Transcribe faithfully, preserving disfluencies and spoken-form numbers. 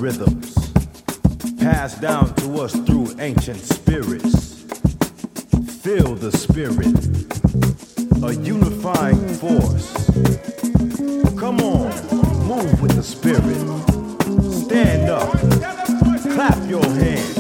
rhythms passed down to us through ancient spirits. Feel the spirit, a unifying force. Come on, move with the spirit. Stand up, clap your hands.